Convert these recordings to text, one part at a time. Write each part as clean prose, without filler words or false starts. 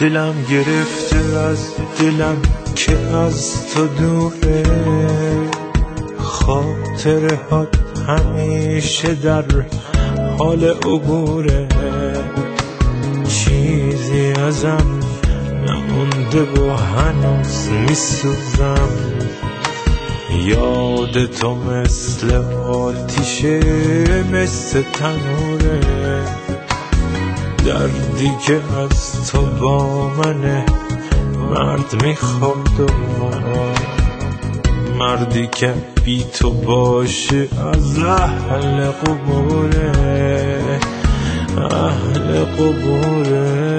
دلم گرفته از دلم که از تو دوره، خاطرهات همیشه در حال عبوره، چیزی ازم نمونده و هنوز میسوزم، یاد تو مثل آتیشه مثل تنوره، دردی که از تو با منه مرد میخواد و مردی که بی تو باشه از اهل قبوره، اهل قبوره.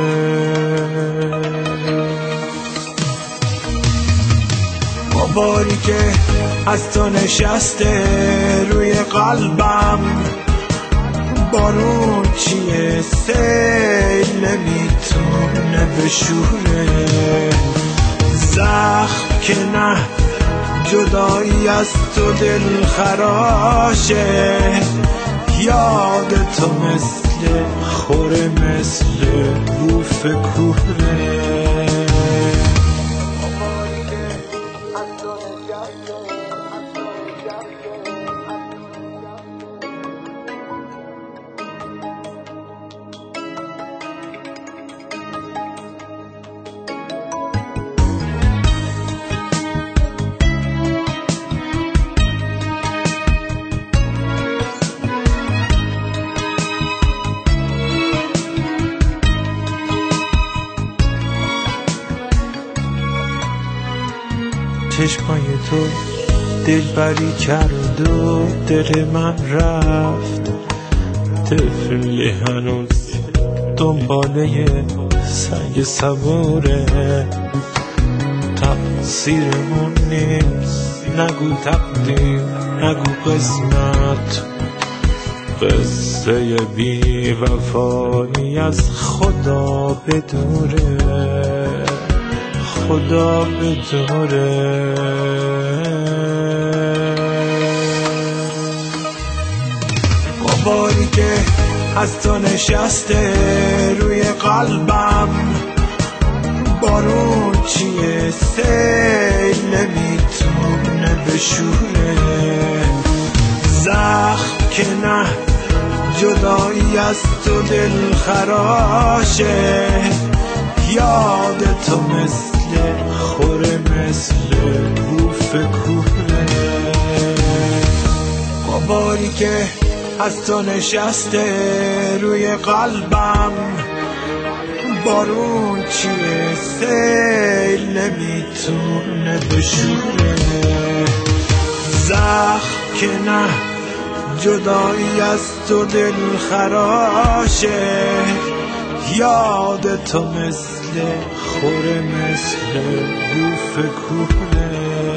باری که از تو نشسته روی قلبم، بارون چیه سیل نمیتونه بشوره، زخم که نه جدایی از تو دل خراشه، یاد تو مثل خوره مثل بوف کوره. چشمای تو دلبری کرد و دل من رفت، طفلی هنوز دنباله سنگ صبوره، تقصیرمون نیست نگو تقدیر نگو قسمت، قصه بی وفایی از خدا بدوره، خدا بدوره. باری که از تو نشسته روی قلبم، بارون چیه سیل نمیتونه بشوره، زخم که نه جدایی از تو دل خراشه، یاد تو مثل خوره مثل بوف کوره، باری که از تو نشسته روی قلبم، بارون چیه سیل نمیتونه بشوره، زخم که نه جدایی از تو دل خراشه، یاد تو مثل خوره مثل بوف کوره.